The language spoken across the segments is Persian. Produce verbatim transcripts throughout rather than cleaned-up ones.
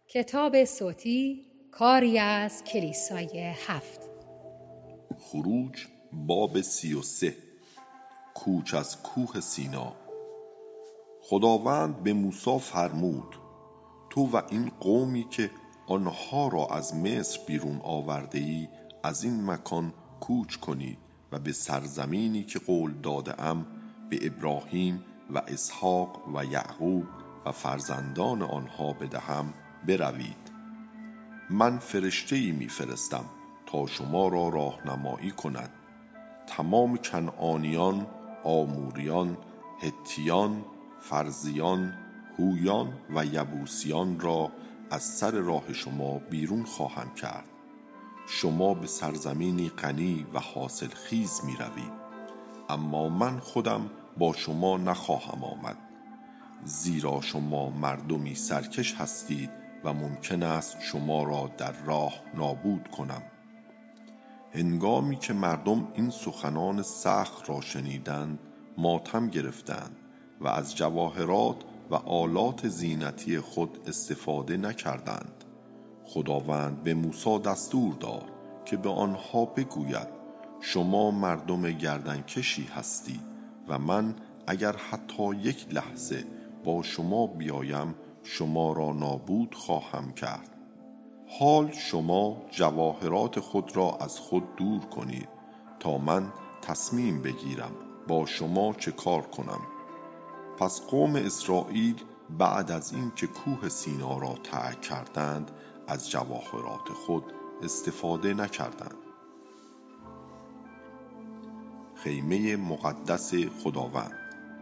کتاب صوتی کاری از کلیسای هفت. خروج باب سی و سه. کوچ از کوه سینا. خداوند به موسی فرمود: تو و این قومی که آنها را از مصر بیرون آورده ای از این مکان کوچ کنید و به سرزمینی که قول داده ام به ابراهیم و اسحاق و یعقوب و فرزندان آنها بدهم بروید. من فرشته‌ای می‌فرستم تا شما را راهنمایی کند. تمام کنعانیان، آموریان، هتیان، فرزیان، هویان و یبوسیان را از سر راه شما بیرون خواهم کرد. شما به سرزمینی غنی و حاصل خیز می روید، اما من خودم با شما نخواهم آمد، زیرا شما مردمی سرکش هستید و ممکن است شما را در راه نابود کنم. هنگامی که مردم این سخنان سخت را شنیدند ماتم گرفتند و از جواهرات و آلات زینتی خود استفاده نکردند. خداوند به موسی دستور داد که به آنها بگوید: شما مردم گردنکشی هستید و من اگر حتی یک لحظه با شما بیایم شما را نابود خواهم کرد. حال شما جواهرات خود را از خود دور کنید تا من تصمیم بگیرم با شما چه کار کنم. پس قوم اسرائیل بعد از این که کوه سینا را ترک کردند از جواهرات خود استفاده نکردند. خیمه مقدس خداوند.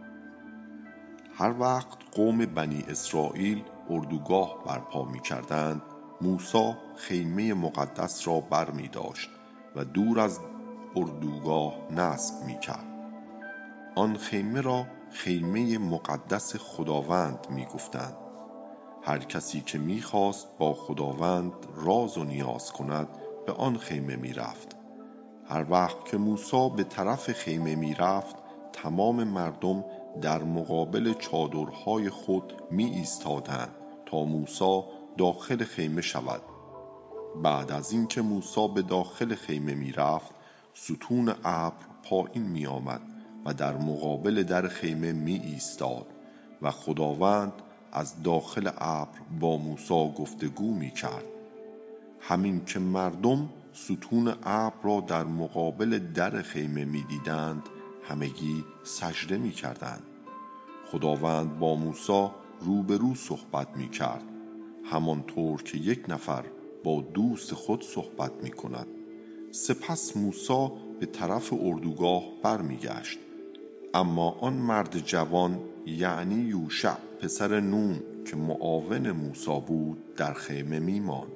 هر وقت قوم بنی اسرائیل اردوگاه برپا می کردند موسی خیمه مقدس را بر می داشت و دور از اردوگاه نصب می کرد. آن خیمه را خیمه مقدس خداوند می گفتند. هر کسی که می خواست با خداوند راز و نیاز کند به آن خیمه می رفت. هر وقت که موسی به طرف خیمه می رفت تمام مردم در مقابل چادرهای خود می ایستادند تا موسی داخل خیمه شود. بعد از این که موسی به داخل خیمه می رفت ستون ابر پایین می آمد و در مقابل در خیمه می ایستاد و خداوند از داخل ابر با موسی گفتگو می کرد. همین که مردم ستون ابر را در مقابل در خیمه می دیدند همگی سجده می کردند. خداوند با موسی روبرو صحبت می کرد، همانطور که یک نفر با دوست خود صحبت می کند. سپس موسی به طرف اردوگاه بر می گشت، اما آن مرد جوان یعنی یوشع پسر نون که معاون موسی بود در خیمه می ماند.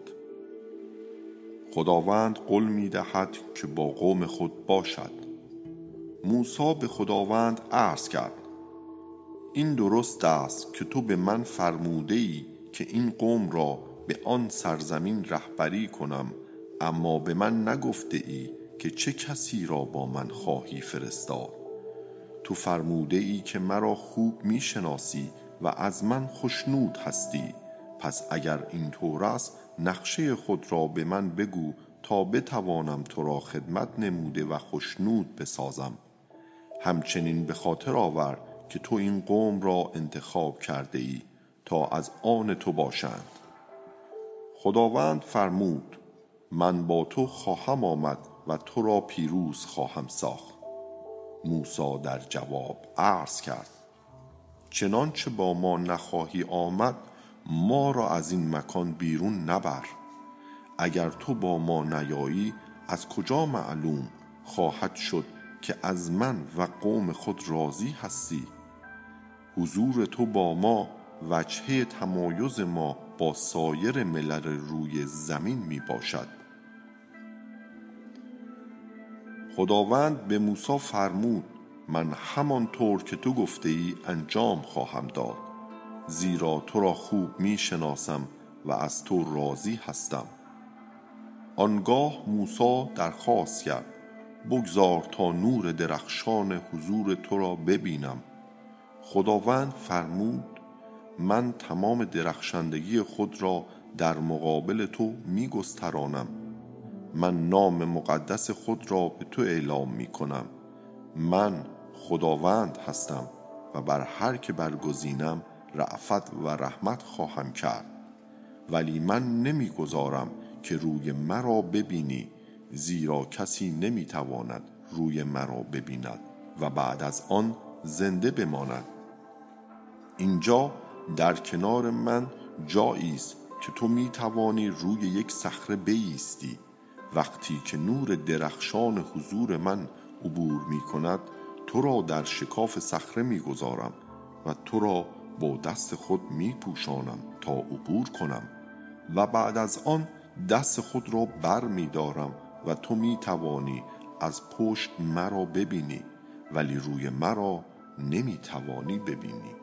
خداوند قول می دهد که با قوم خود باشد. موسی به خداوند عرض کرد: این درست است که تو به من فرموده ای که این قوم را به آن سرزمین رهبری کنم، اما به من نگفته ای که چه کسی را با من خواهی فرستاد. تو فرموده ای که مرا خوب می شناسی و از من خوشنود هستی. پس اگر این طور است نقشه خود را به من بگو تا بتوانم تو را خدمت نموده و خوشنود بسازم. همچنین به خاطر آور که تو این قوم را انتخاب کرده ای تا از آن تو باشند. خداوند فرمود: من با تو خواهم آمد و تو را پیروز خواهم ساخت. موسی در جواب عرض کرد: چنانچه با ما نخواهی آمد ما را از این مکان بیرون نبر. اگر تو با ما نیایی از کجا معلوم خواهد شد که از من و قوم خود راضی هستی؟ حضور تو با ما وجهه تمایز ما با سایر ملل روی زمین می باشد. خداوند به موسی فرمود: من همانطور که تو گفته ای انجام خواهم داد، زیرا تو را خوب می شناسم و از تو راضی هستم. آنگاه موسی درخواست کرد: بگذار تا نور درخشان حضور تو را ببینم. خداوند فرمود: من تمام درخشندگی خود را در مقابل تو می گسترانم. من نام مقدس خود را به تو اعلام می کنم. من خداوند هستم و بر هر که برگزینم رأفت و رحمت خواهم کرد. ولی من نمی گذارم که روی مرا ببینی، زیرا کسی نمی تواند روی مرا ببیند و بعد از آن زنده بماند. اینجا در کنار من جایی است که تو می توانی روی یک صخره بایستی. وقتی که نور درخشان حضور من عبور می کند، تو را در شکاف صخره می گذارم و تو را با دست خود می پوشانم تا عبور کنم و بعد از آن دست خود را بر می دارم و تو می توانی از پشت مرا ببینی، ولی روی مرا نمی توانی ببینی.